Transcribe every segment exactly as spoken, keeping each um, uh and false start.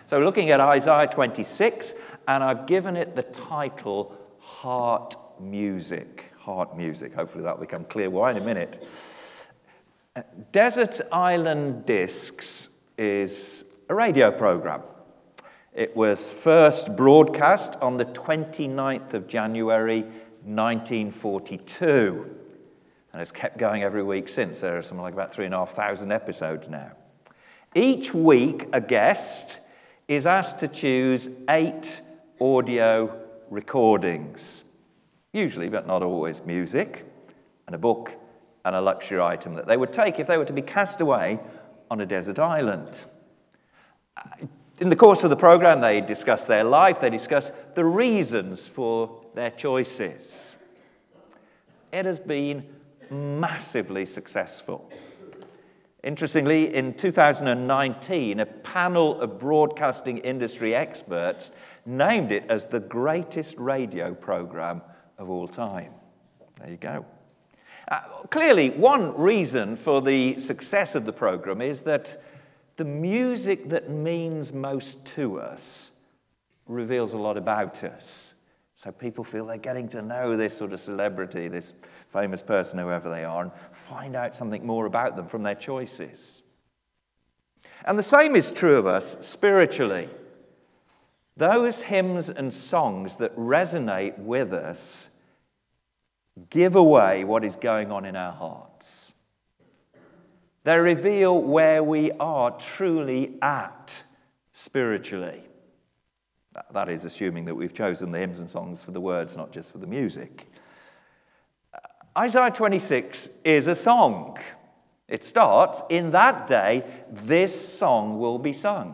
So looking at Isaiah twenty-six, and I've given it the title, Heart Music. Heart Music. Hopefully that will become clear why in a minute. Desert Island Discs is a radio program. It was first broadcast on the twenty-ninth of January, nineteen forty-two. And it's kept going every week since. There are something like about three and a half thousand episodes now. Each week, a guest is asked to choose eight audio recordings, usually, but not always, music, and a book, and a luxury item that they would take if they were to be cast away on a desert island. In the course of the program, they discuss their life, they discuss the reasons for their choices. It has been massively successful. Interestingly, in two thousand nineteen, a panel of broadcasting industry experts named it as the greatest radio program of all time. There you go. Uh, clearly, one reason for the success of the program is that the music that means most to us reveals a lot about us. So people feel they're getting to know this sort of celebrity, this famous person, whoever they are, and find out something more about them from their choices. And the same is true of us spiritually. Those hymns and songs that resonate with us give away what is going on in our hearts. They reveal where we are truly at spiritually. That is assuming that we've chosen the hymns and songs for the words, not just for the music. Isaiah twenty-six is a song. It starts, "In that day, this song will be sung."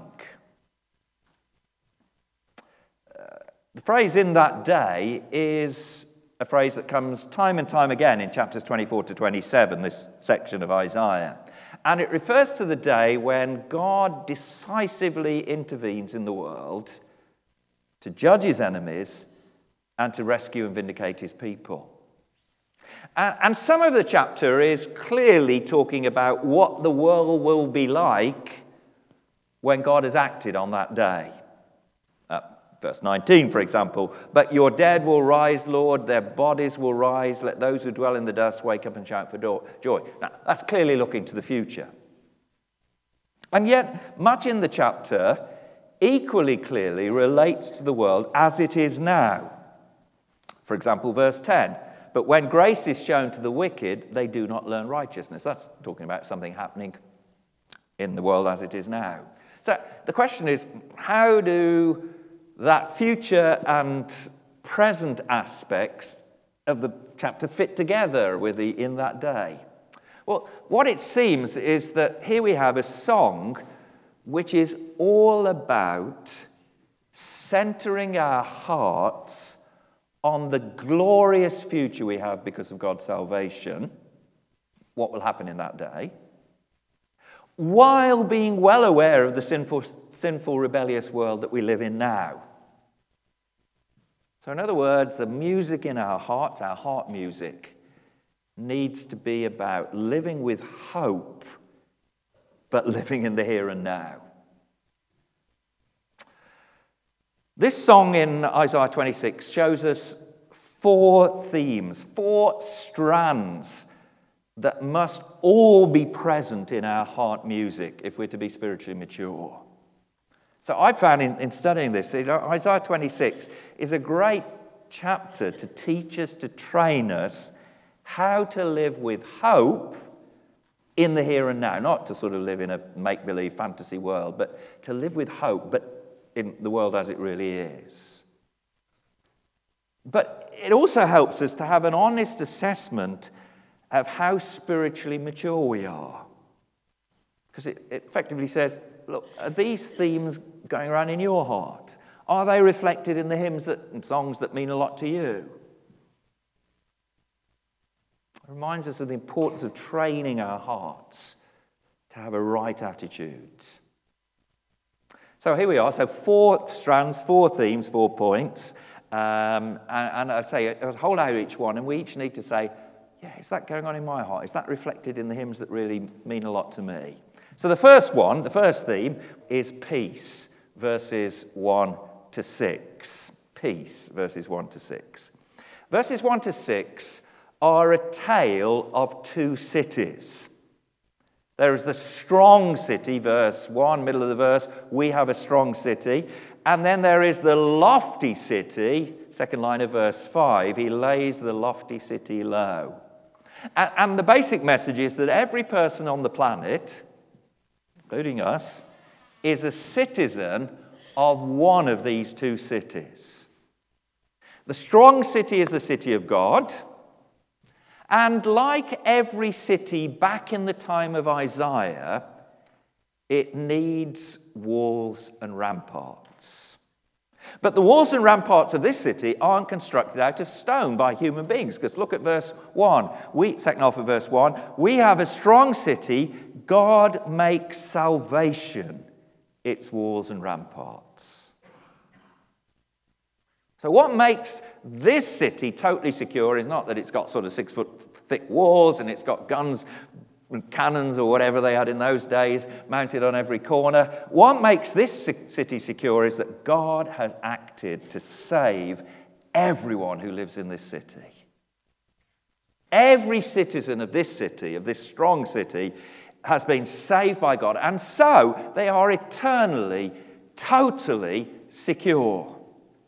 Uh, the phrase "in that day" is a phrase that comes time and time again in chapters twenty-four to twenty-seven, this section of Isaiah. And it refers to the day when God decisively intervenes in the world to judge his enemies and to rescue and vindicate his people. And some of the chapter is clearly talking about what the world will be like when God has acted on that day. Uh, verse nineteen, for example, "But your dead will rise, Lord, their bodies will rise. Let those who dwell in the dust wake up and shout for joy." Now, that's clearly looking to the future. And yet, much in the chapter equally clearly relates to the world as it is now. For example, verse ten, "But when grace is shown to the wicked, they do not learn righteousness." That's talking about something happening in the world as it is now. So the question is, how do that future and present aspects of the chapter fit together with the "in that day"? Well, what it seems is that here we have a song which is all about centering our hearts on the glorious future we have because of God's salvation, what will happen in that day, while being well aware of the sinful, sinful, rebellious world that we live in now. So in other words, the music in our hearts, our heart music, needs to be about living with hope, but living in the here and now. This song in Isaiah twenty-six shows us four themes, four strands that must all be present in our heart music if we're to be spiritually mature. So I found in, in studying this, you know, Isaiah twenty-six is a great chapter to teach us, to train us how to live with hope in the here and now, not to sort of live in a make-believe fantasy world, but to live with hope, but in the world as it really is. But it also helps us to have an honest assessment of how spiritually mature we are. Because it, it effectively says, look, are these themes going around in your heart? Are they reflected in the hymns that, and songs that mean a lot to you? It reminds us of the importance of training our hearts to have a right attitude. So here we are. So four strands, four themes, four points. Um, and, and I'd say, I'd hold out each one, and we each need to say, yeah, is that going on in my heart? Is that reflected in the hymns that really mean a lot to me? So the first one, the first theme, is peace. verses one to six. Peace, verses one to six. Verses one to six are a tale of two cities. There is the strong city, verse one, middle of the verse, we have a strong city. And then there is the lofty city, second line of verse five, he lays the lofty city low. And, and the basic message is that every person on the planet, including us, is a citizen of one of these two cities. The strong city is the city of God. And like every city back in the time of Isaiah, it needs walls and ramparts. But the walls and ramparts of this city aren't constructed out of stone by human beings. Because look at verse one. We, second half of verse one. We have a strong city. God makes salvation its walls and ramparts. So what makes this city totally secure is not that it's got sort of six foot thick walls and it's got guns and cannons or whatever they had in those days mounted on every corner. What makes this city secure is that God has acted to save everyone who lives in this city. Every citizen of this city, of this strong city, has been saved by God, and so they are eternally, totally secure.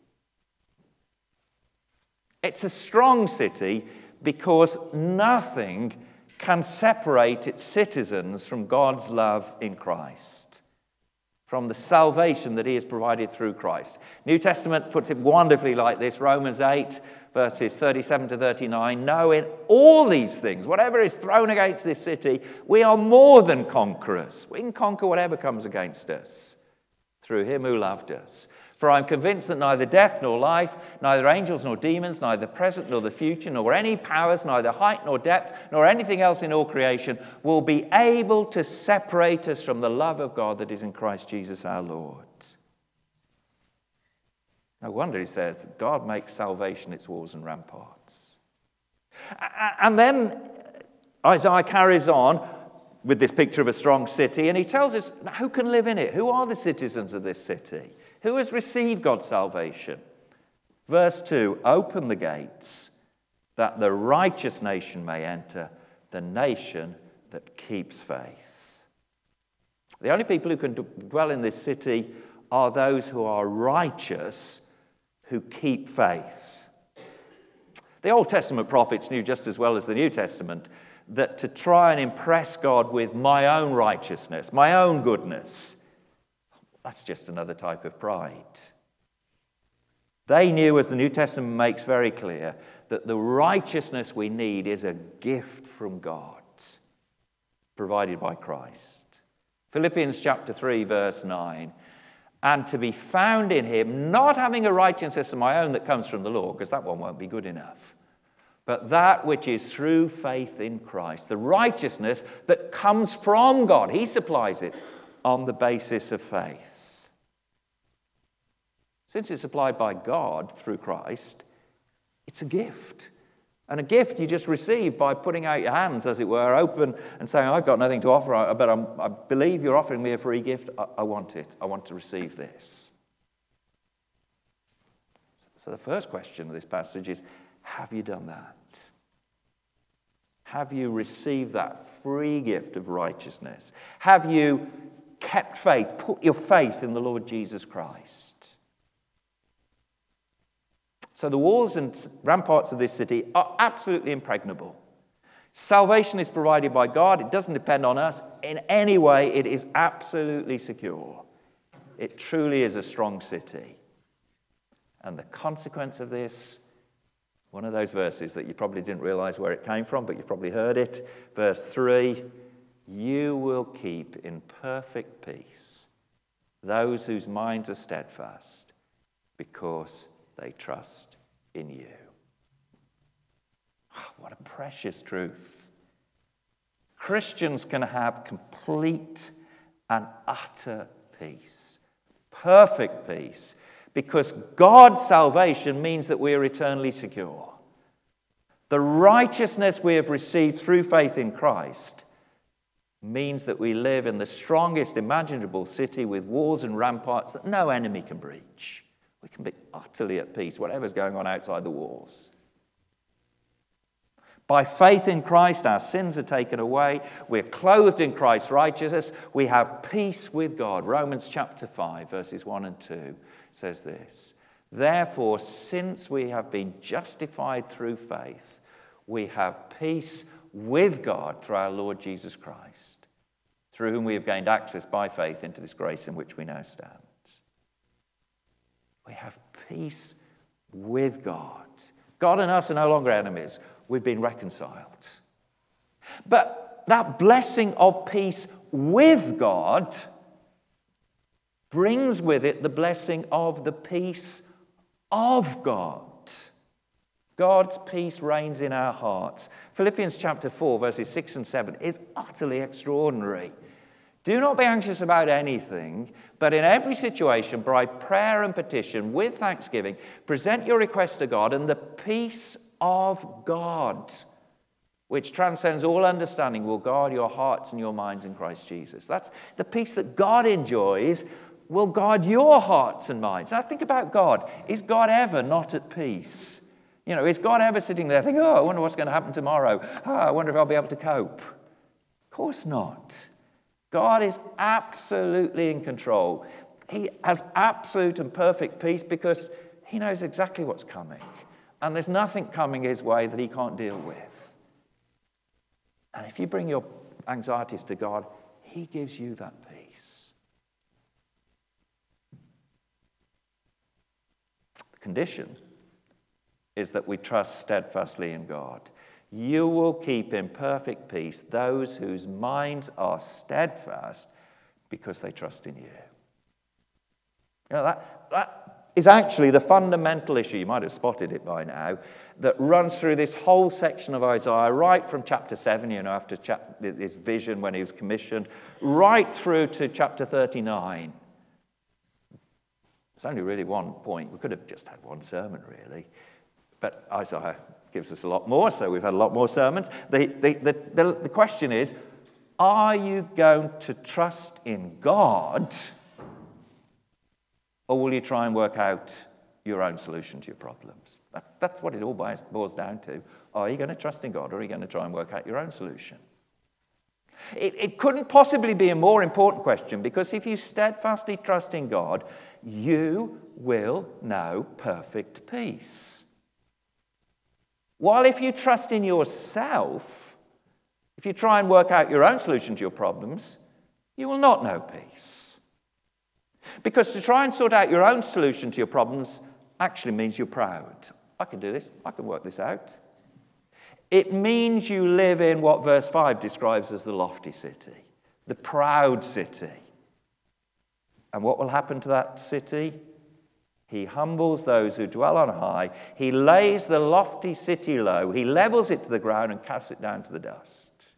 It's a strong city because nothing can separate its citizens from God's love in Christ, from the salvation that he has provided through Christ. New Testament puts it wonderfully like this, Romans eight, verses thirty-seven to thirty-nine. No, in all these things, whatever is thrown against this city, we are more than conquerors. We can conquer whatever comes against us through him who loved us. For I am convinced that neither death nor life, neither angels nor demons, neither the present nor the future, nor any powers, neither height nor depth, nor anything else in all creation will be able to separate us from the love of God that is in Christ Jesus our Lord. No wonder he says that God makes salvation its walls and ramparts. And then Isaiah carries on with this picture of a strong city, and he tells us who can live in it. Who are the citizens of this city? Who has received God's salvation? Verse two, open the gates that the righteous nation may enter, the nation that keeps faith. The only people who can dwell in this city are those who are righteous, who keep faith. The Old Testament prophets knew just as well as the New Testament that to try and impress God with my own righteousness, my own goodness, that's just another type of pride. They knew, as the New Testament makes very clear, that the righteousness we need is a gift from God, provided by Christ. Philippians chapter three, verse nine. And to be found in him, not having a righteousness of my own that comes from the law, because that one won't be good enough, but that which is through faith in Christ, the righteousness that comes from God. He supplies it on the basis of faith. Since it's supplied by God through Christ, it's a gift. And a gift you just receive by putting out your hands, as it were, open and saying, I've got nothing to offer, but I'm, I believe you're offering me a free gift. I, I want it. I want to receive this. So the first question of this passage is, have you done that? Have you received that free gift of righteousness? Have you kept faith, put your faith in the Lord Jesus Christ? So the walls and ramparts of this city are absolutely impregnable. Salvation is provided by God. It doesn't depend on us in any way. It is absolutely secure. It truly is a strong city. And the consequence of this, one of those verses that you probably didn't realize where it came from, but you probably heard it. Verse three, you will keep in perfect peace those whose minds are steadfast because they trust in you. Oh, what a precious truth. Christians can have complete and utter peace, perfect peace, because God's salvation means that we are eternally secure. The righteousness we have received through faith in Christ means that we live in the strongest imaginable city with walls and ramparts that no enemy can breach. We can be utterly at peace, whatever's going on outside the walls. By faith in Christ, our sins are taken away. We're clothed in Christ's righteousness. We have peace with God. Romans chapter five, verses one and two says this. Therefore, since we have been justified through faith, we have peace with God through our Lord Jesus Christ, through whom we have gained access by faith into this grace in which we now stand. We have peace with God. God and us are no longer enemies. We've been reconciled. But that blessing of peace with God brings with it the blessing of the peace of God. God's peace reigns in our hearts. Philippians chapter four, verses six and seven is utterly extraordinary. Do not be anxious about anything, but in every situation, by prayer and petition, with thanksgiving, present your requests to God, and the peace of God, which transcends all understanding, will guard your hearts and your minds in Christ Jesus. That's the peace that God enjoys, will guard your hearts and minds. Now think about God. Is God ever not at peace? You know, is God ever sitting there thinking, oh, I wonder what's going to happen tomorrow. Oh, I wonder if I'll be able to cope. Of course not. God is absolutely in control. He has absolute and perfect peace because he knows exactly what's coming. And there's nothing coming his way that he can't deal with. And if you bring your anxieties to God, he gives you that peace. The condition is that we trust steadfastly in God. You will keep in perfect peace those whose minds are steadfast because they trust in you. You know, that, that is actually the fundamental issue, you might have spotted it by now, that runs through this whole section of Isaiah, right from chapter seven, you know, after chap- his vision when he was commissioned, right through to chapter thirty-nine. It's only really one point. We could have just had one sermon, really. But Isaiah gives us a lot more, so we've had a lot more sermons. The, the, the, the, the question is, are you going to trust in God, or will you try and work out your own solution to your problems? That, that's what it all boils down to. Are you going to trust in God, or are you going to try and work out your own solution? It, it couldn't possibly be a more important question, because if you steadfastly trust in God, you will know perfect peace. While if you trust in yourself, if you try and work out your own solution to your problems, you will not know peace. Because to try and sort out your own solution to your problems actually means you're proud. I can do this. I can work this out. It means you live in what verse five describes as the lofty city, the proud city. And what will happen to that city? He humbles those who dwell on high. He lays the lofty city low. He levels it to the ground and casts it down to the dust.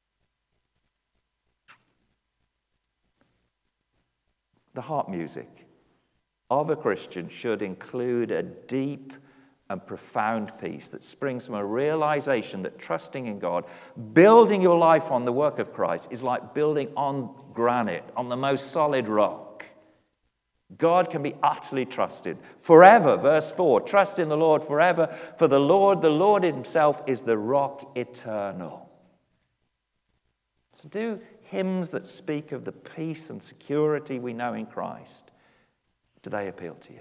The heart music of a Christian should include a deep and profound peace that springs from a realization that trusting in God, building your life on the work of Christ, is like building on granite, on the most solid rock. God can be utterly trusted forever. Verse four, trust in the Lord forever, for the Lord, the Lord himself is the rock eternal. So do hymns that speak of the peace and security we know in Christ, do they appeal to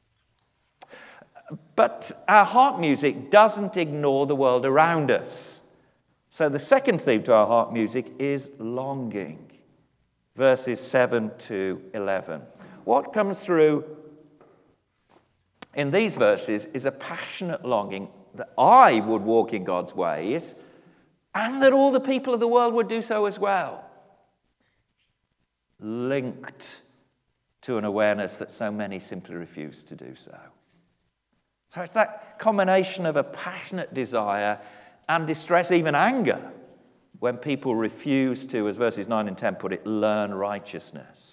you? But our heart music doesn't ignore the world around us. So the second theme to our heart music is longing. Verses seven to eleven. What comes through in these verses is a passionate longing that I would walk in God's ways and that all the people of the world would do so as well. Linked to an awareness that so many simply refuse to do so. So it's that combination of a passionate desire and distress, even anger, when people refuse to, as verses nine and ten put it, learn righteousness.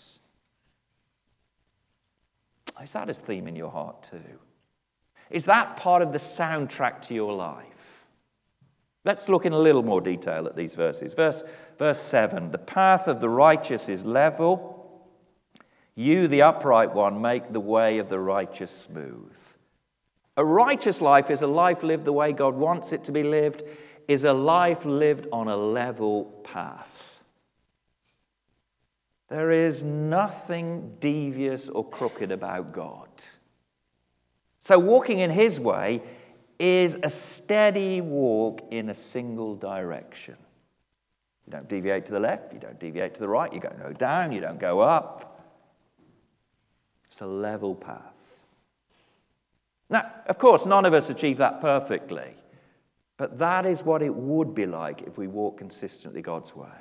Is that a theme in your heart too? Is that part of the soundtrack to your life? Let's look in a little more detail at these verses. Verse, verse seven, the path of the righteous is level. You, the upright one, make the way of the righteous smooth. A righteous life is a life lived the way God wants it to be lived, is a life lived on a level path. There is nothing devious or crooked about God. So walking in his way is a steady walk in a single direction. You don't deviate to the left, you don't deviate to the right, you don't go down, you don't go up. It's a level path. Now, of course, none of us achieve that perfectly, but that is what it would be like if we walk consistently God's way.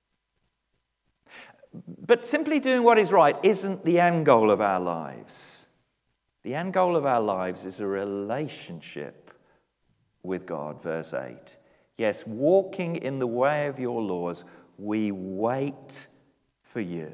But simply doing what is right isn't the end goal of our lives. The end goal of our lives is a relationship with God, verse eight. Yes, walking in the way of your laws, we wait for you.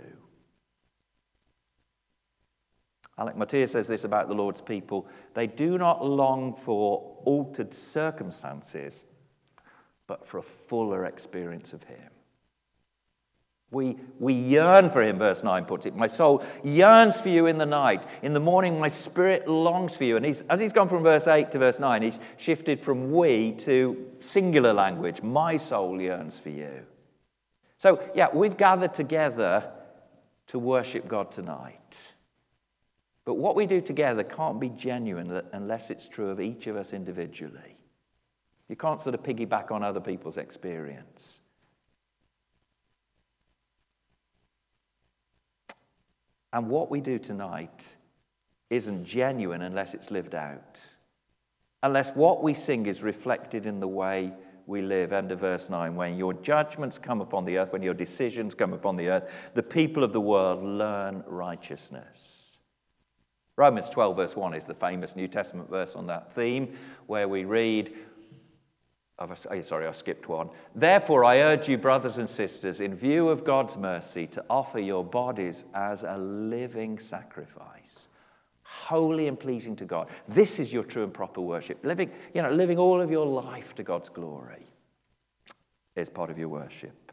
Alec Motyer says this about the Lord's people: they do not long for altered circumstances, but for a fuller experience of him. We, we yearn for him, verse nine puts it. My soul yearns for you in the night. In the morning, my spirit longs for you. And he's, as he's gone from verse eight to verse nine, he's shifted from we to singular language. My soul yearns for you. So, yeah, we've gathered together to worship God tonight. But what we do together can't be genuine unless it's true of each of us individually. You can't sort of piggyback on other people's experience. And what we do tonight isn't genuine unless it's lived out. Unless what we sing is reflected in the way we live. End of verse nine. When your judgments come upon the earth, when your decisions come upon the earth, the people of the world learn righteousness. Romans twelve verse one is the famous New Testament verse on that theme, where we read, Oh, sorry, I skipped one. Therefore, I urge you, brothers and sisters, in view of God's mercy, to offer your bodies as a living sacrifice, holy and pleasing to God. This is your true and proper worship. Living, you know, living all of your life to God's glory is part of your worship.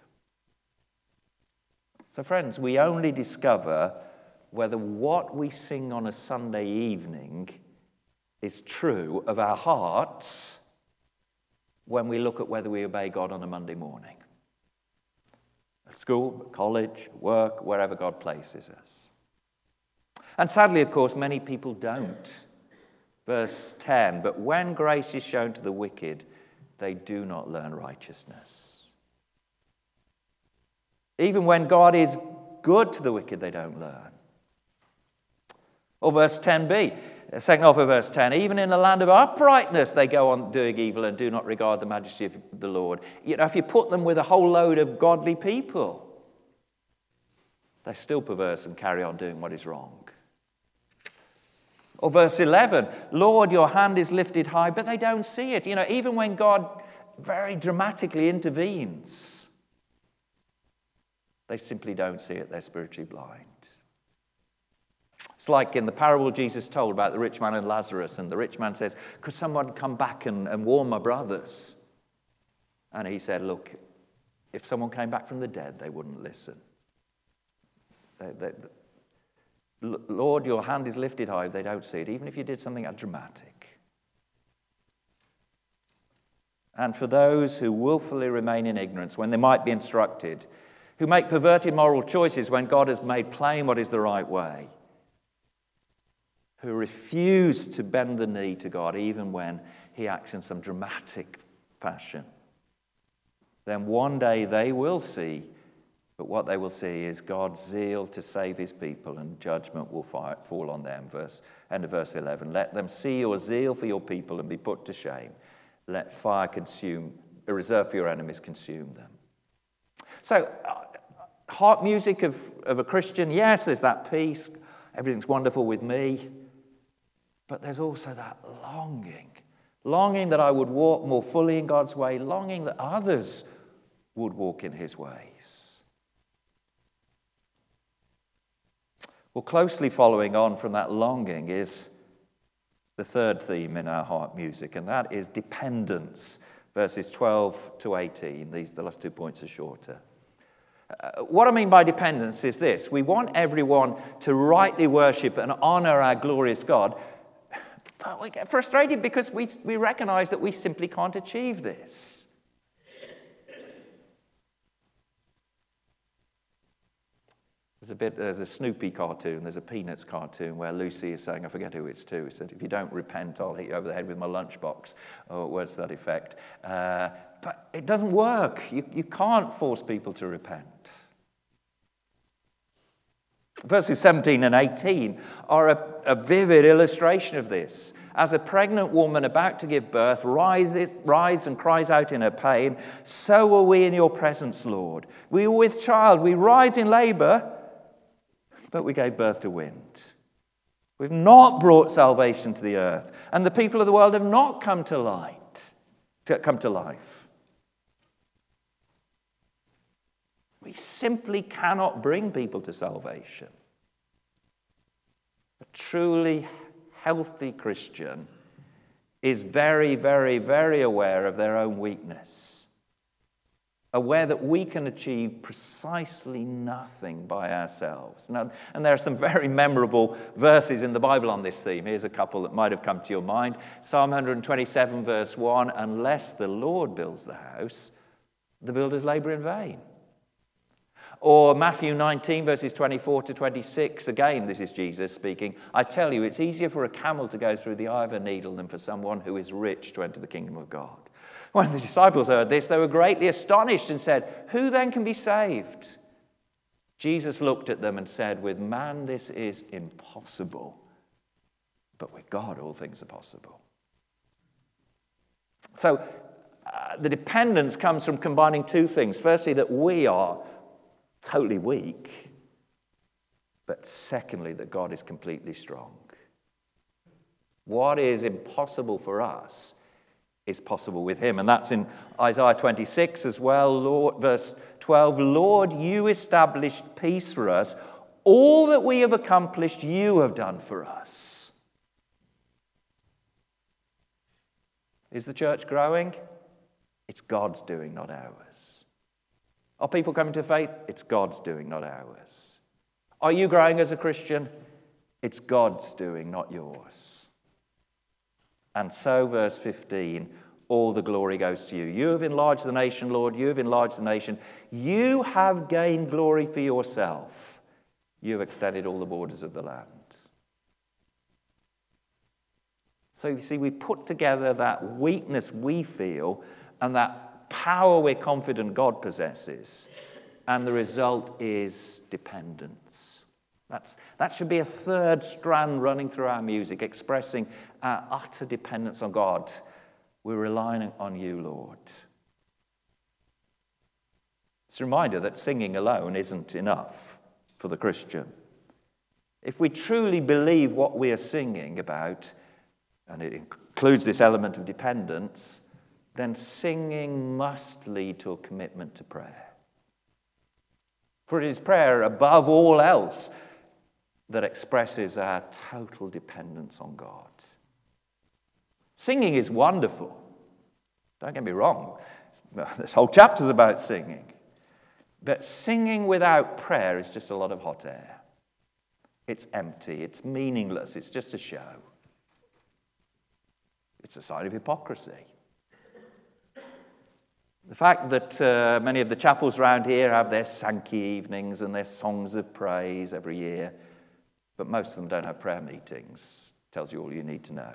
So, friends, we only discover whether what we sing on a Sunday evening is true of our hearts when we look at whether we obey God on a Monday morning. At school, at college, at work, wherever God places us. And sadly, of course, many people don't. Verse ten, but when grace is shown to the wicked, they do not learn righteousness. Even when God is good to the wicked, they don't learn. Or verse ten b, second half of verse ten, even in the land of uprightness they go on doing evil and do not regard the majesty of the Lord. You know, if you put them with a whole load of godly people, they're still perverse and carry on doing what is wrong. Or verse eleven, Lord, your hand is lifted high, but they don't see it. You know, even when God very dramatically intervenes, they simply don't see it. They're spiritually blind. It's like in the parable Jesus told about the rich man and Lazarus, and the rich man says, could someone come back and, and warn my brothers? And he said, look, if someone came back from the dead, they wouldn't listen. They, they, they, Lord, your hand is lifted high, they don't see it, even if you did something dramatic. And for those who willfully remain in ignorance when they might be instructed, who make perverted moral choices when God has made plain what is the right way, who refuse to bend the knee to God even when he acts in some dramatic fashion, then one day they will see, but what they will see is God's zeal to save his people, and judgment will fall on them. Verse, end of verse eleven. Let them see your zeal for your people and be put to shame. Let fire consume, reserved for your enemies, consume them. So, uh, heart music of, of a Christian, yes, there's that peace. Everything's wonderful with me. But there's also that longing, longing that I would walk more fully in God's way, longing that others would walk in his ways. Well, closely following on from that longing is the third theme in our heart music, and that is dependence. verses twelve to eighteen. These, the last two points are shorter. Uh, what I mean by dependence is this. We want everyone to rightly worship and honor our glorious God, but we get frustrated because we, we recognize that we simply can't achieve this. There's a bit, there's a Snoopy cartoon, there's a Peanuts cartoon where Lucy is saying, I forget who it's to, he said, if you don't repent, I'll hit you over the head with my lunchbox, or words to that effect. Uh, but it doesn't work. You, you can't force people to repent. Verses seventeen and eighteen are a, a vivid illustration of this. As a pregnant woman about to give birth rises, rises and cries out in her pain, so are we in your presence, Lord. We were with child, we writhed in labor, but we gave birth to wind. We've not brought salvation to the earth, and the people of the world have not come to light, to come to life. We simply cannot bring people to salvation. A truly healthy Christian is very, very, very aware of their own weakness, aware that we can achieve precisely nothing by ourselves. Now, and there are some very memorable verses in the Bible on this theme. Here's a couple that might have come to your mind. Psalm one twenty-seven, verse one, unless the Lord builds the house, the builders labor in vain. Or Matthew nineteen, verses twenty-four to twenty-six, again, this is Jesus speaking. I tell you, it's easier for a camel to go through the eye of a needle than for someone who is rich to enter the kingdom of God. When the disciples heard this, they were greatly astonished and said, who then can be saved? Jesus looked at them and said, with man this is impossible, but with God all things are possible. So uh, the dependence comes from combining two things. Firstly, that we are totally weak, but secondly, that God is completely strong. What is impossible for us is possible with him. And that's in Isaiah twenty-six as well, Lord, verse twelve. Lord, you established peace for us. All that we have accomplished, you have done for us. Is the church growing? It's God's doing, not ours. Are people coming to faith? It's God's doing, not ours. Are you growing as a Christian? It's God's doing, not yours. And so, verse fifteen, all the glory goes to you. You have enlarged the nation, Lord. You have enlarged the nation. You have gained glory for yourself. You have extended all the borders of the land. So you see, we put together that weakness we feel and that power we're confident God possesses, and the result is dependence. That's, that should be a third strand running through our music, expressing our utter dependence on God. We're relying on you, Lord. It's a reminder that singing alone isn't enough for the Christian. If we truly believe what we are singing about, and it includes this element of dependence, then singing must lead to a commitment to prayer. For it is prayer above all else that expresses our total dependence on God. Singing is wonderful. Don't get me wrong. This whole chapter's about singing. But singing without prayer is just a lot of hot air. It's empty. It's meaningless. It's just a show. It's a sign of hypocrisy. The fact that uh, many of the chapels around here have their Sankey evenings and their songs of praise every year, but most of them don't have prayer meetings, tells you all you need to know.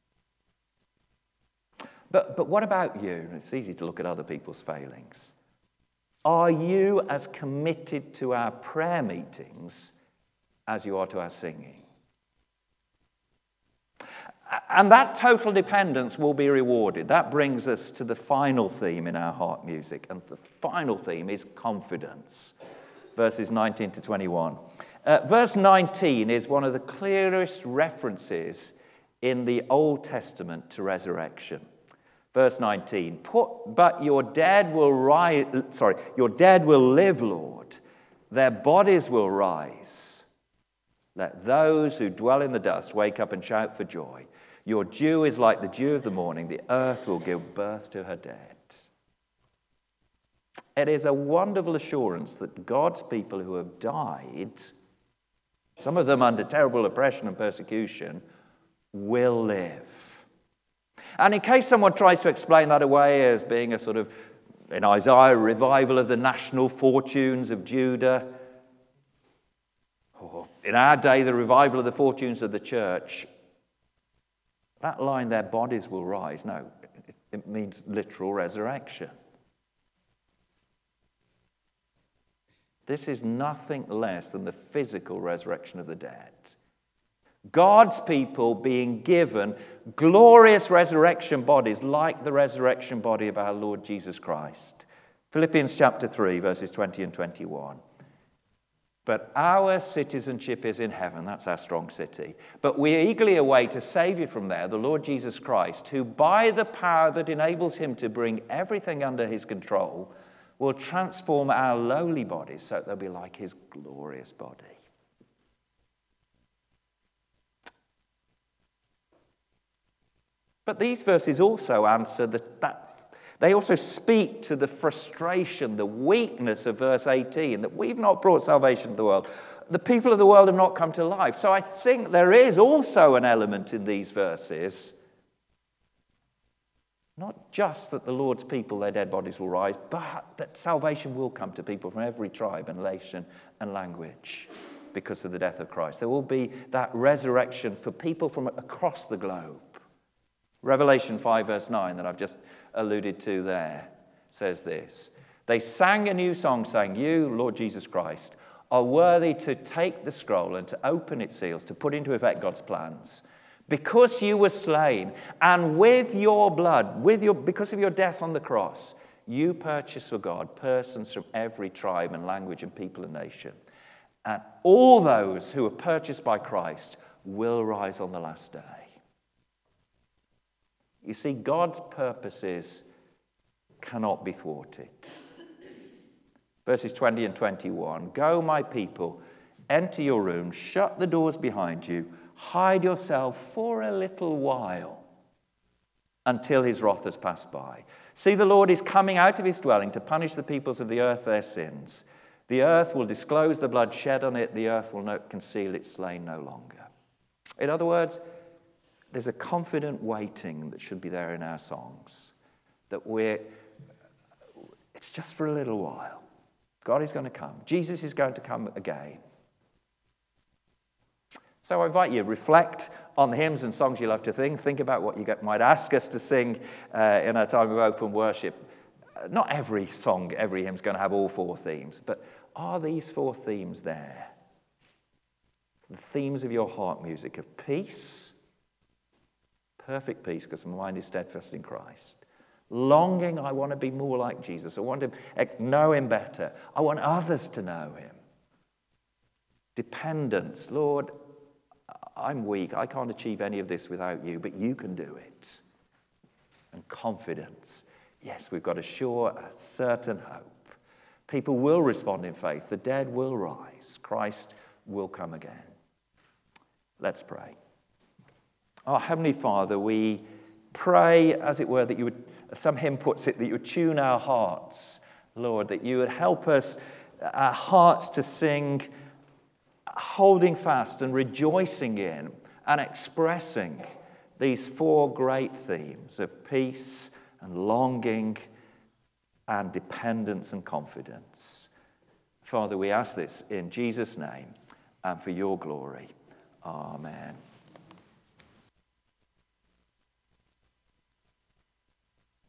But, but what about you? It's easy to look at other people's failings. Are you as committed to our prayer meetings as you are to our singing? And that total dependence will be rewarded. That brings us to the final theme in our heart music. And the final theme is confidence. Verses nineteen to twenty-one. Uh, verse nineteen is one of the clearest references in the Old Testament to resurrection. Verse nineteen, Put, but your dead will rise, sorry, your dead will live, Lord. Their bodies will rise. Let those who dwell in the dust wake up and shout for joy. Your dew is like the dew of the morning. The earth will give birth to her dead. It is a wonderful assurance that God's people who have died, some of them under terrible oppression and persecution, will live. And in case someone tries to explain that away as being a sort of, in Isaiah, revival of the national fortunes of Judah, or in our day, the revival of the fortunes of the church, that line, their bodies will rise. No, it, it means literal resurrection. This is nothing less than the physical resurrection of the dead. God's people being given glorious resurrection bodies like the resurrection body of our Lord Jesus Christ. Philippians chapter three, verses twenty and twenty-one. But our citizenship is in heaven. That's our strong city. But we eagerly await a Savior from there, the Lord Jesus Christ, who by the power that enables him to bring everything under his control will transform our lowly bodies so that they'll be like his glorious body. But these verses also answer that, that they also speak to the frustration, the weakness of verse eighteen, that we've not brought salvation to the world. The people of the world have not come to life. So I think there is also an element in these verses, not just that the Lord's people, their dead bodies will rise, but that salvation will come to people from every tribe and nation and language because of the death of Christ. There will be that resurrection for people from across the globe. Revelation five verse nine that I've just alluded to there says this. They sang a new song saying, you, Lord Jesus Christ, are worthy to take the scroll and to open its seals, to put into effect God's plans. Because you were slain, and with your blood, with your, because of your death on the cross, you purchased for God persons from every tribe and language and people and nation. And all those who are purchased by Christ will rise on the last day. You see, God's purposes cannot be thwarted. Verses twenty and twenty-one, go, my people, enter your room, shut the doors behind you, hide yourself for a little while until his wrath has passed by. See, the Lord is coming out of his dwelling to punish the peoples of the earth their sins. The earth will disclose the blood shed on it. The earth will not conceal its slain no longer. In other words, there's a confident waiting that should be there in our songs. That we're, it's just for a little while. God is going to come. Jesus is going to come again. So I invite you, reflect on the hymns and songs you love to sing. Think about what you get, might ask us to sing uh, in our time of open worship. Not every song, every hymn is going to have all four themes, but are these four themes there? The themes of your heart music of peace, perfect peace because my mind is steadfast in Christ. Longing, I want to be more like Jesus. I want to know him better. I want others to know him. Dependence, Lord, I'm weak. I can't achieve any of this without you, but you can do it. And confidence. Yes, we've got a sure, a certain hope. People will respond in faith. The dead will rise. Christ will come again. Let's pray. Our Heavenly Father, we pray, as it were, that you would, as some hymn puts it, that you would tune our hearts, Lord, that you would help us, our hearts to sing holding fast and rejoicing in and expressing these four great themes of peace and longing and dependence and confidence. Father, we ask this in Jesus' name and for your glory. Amen.